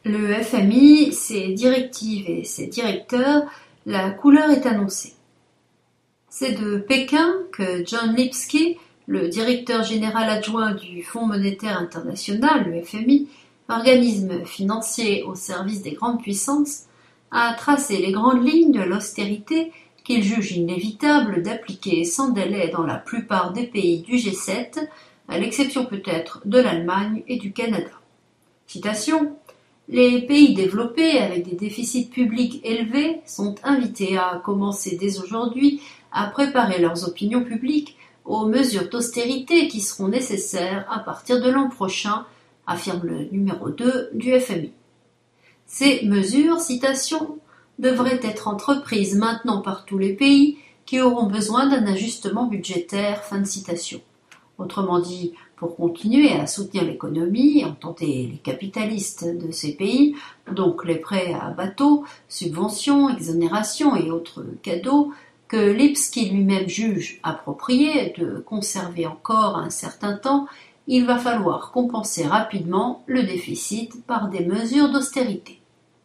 Le FMI, ses directives et ses directeurs, la couleur est annoncée. C'est de Pékin que John Lipsky, le directeur général adjoint du Fonds monétaire international, le FMI, organisme financier au service des grandes puissances, a tracé les grandes lignes de l'austérité qu'il juge inévitable d'appliquer sans délai dans la plupart des pays du G7, à l'exception peut-être de l'Allemagne et du Canada. Citation: les pays développés avec des déficits publics élevés sont invités à commencer dès aujourd'hui à préparer leurs opinions publiques aux mesures d'austérité qui seront nécessaires à partir de l'an prochain, affirme le numéro 2 du FMI. Ces mesures, citation, devraient être entreprises maintenant par tous les pays qui auront besoin d'un ajustement budgétaire, fin de citation. Autrement dit, pour continuer à soutenir l'économie, entendez les capitalistes de ces pays, donc les prêts à bateaux, subventions, exonérations et autres cadeaux, que Lipsky lui-même juge approprié de conserver encore un certain temps, il va falloir compenser rapidement le déficit par des mesures d'austérité.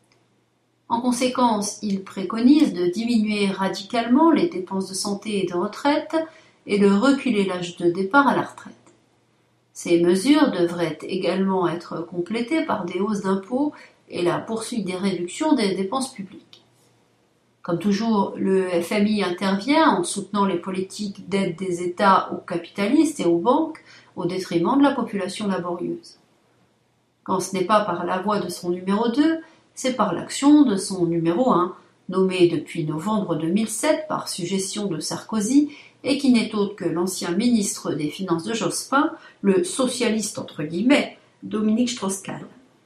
En conséquence, il préconise de diminuer radicalement les dépenses de santé et de retraite et de reculer l'âge de départ à la retraite. Ces mesures devraient également être complétées par des hausses d'impôts et la poursuite des réductions des dépenses publiques. Comme toujours, le FMI intervient en soutenant les politiques d'aide des États aux capitalistes et aux banques au détriment de la population laborieuse. Quand ce n'est pas par la voix de son numéro 2, c'est par l'action de son numéro 1, nommé depuis novembre 2007 par suggestion de Sarkozy et qui n'est autre que l'ancien ministre des Finances de Jospin, le socialiste entre guillemets, Dominique Strauss-Kahn.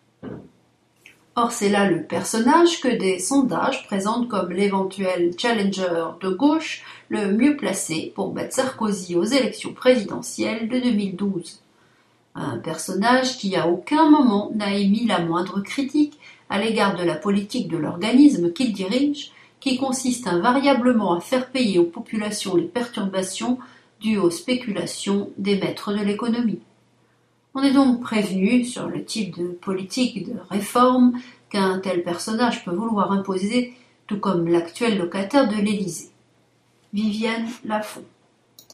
Or, c'est là le personnage que des sondages présentent comme l'éventuel challenger de gauche le mieux placé pour battre Sarkozy aux élections présidentielles de 2012. Un personnage qui à aucun moment n'a émis la moindre critique à l'égard de la politique de l'organisme qu'il dirige, qui consiste invariablement à faire payer aux populations les perturbations dues aux spéculations des maîtres de l'économie. On est donc prévenu sur le type de politique de réforme qu'un tel personnage peut vouloir imposer, tout comme l'actuel locataire de l'Élysée. Viviane Lafont.